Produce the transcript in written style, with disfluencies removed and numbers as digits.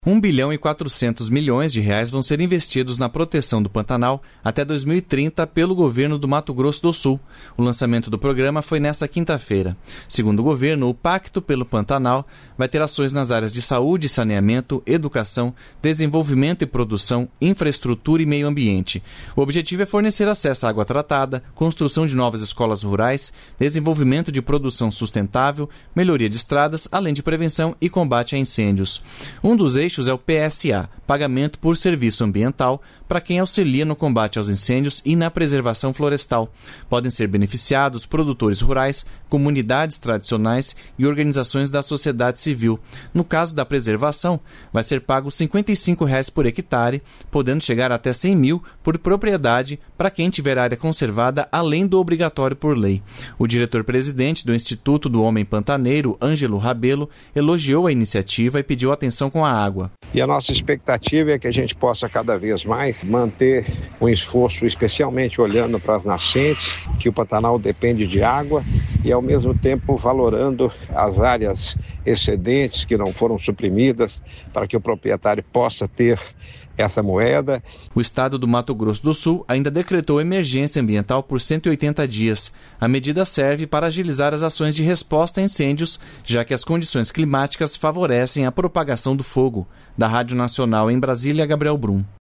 R$1,4 bilhão vão ser investidos na proteção do Pantanal até 2030 pelo governo do Mato Grosso do Sul. O lançamento do programa foi nesta quinta-feira. Segundo o governo, o Pacto pelo Pantanal vai ter ações nas áreas de saúde, saneamento, educação, desenvolvimento e produção, infraestrutura e meio ambiente. O objetivo é fornecer acesso à água tratada, construção de novas escolas rurais, desenvolvimento de produção sustentável, melhoria de estradas, além de prevenção e combate a incêndios. Um dos eixos é o PSA, Pagamento por Serviço Ambiental, para quem auxilia no combate aos incêndios e na preservação florestal. Podem ser beneficiados produtores rurais, comunidades tradicionais e organizações da sociedade civil. No caso da preservação, vai ser pago R$ 55,00 por hectare, podendo chegar até R$ 100.000 por propriedade para quem tiver área conservada além do obrigatório por lei. O diretor-presidente do Instituto do Homem Pantaneiro, Ângelo Rabelo, elogiou a iniciativa e pediu atenção com a água. E a nossa expectativa é que a gente possa cada vez mais manter um esforço, especialmente olhando para as nascentes, que o Pantanal depende de água, e ao mesmo tempo valorando as áreas excedentes que não foram suprimidas para que o proprietário possa ter essa moeda. O estado do Mato Grosso do Sul ainda decretou emergência ambiental por 180 dias. A medida serve para agilizar as ações de resposta a incêndios, já que as condições climáticas favorecem a propagação do fogo. Da Rádio Nacional em Brasília, Gabriel Brum.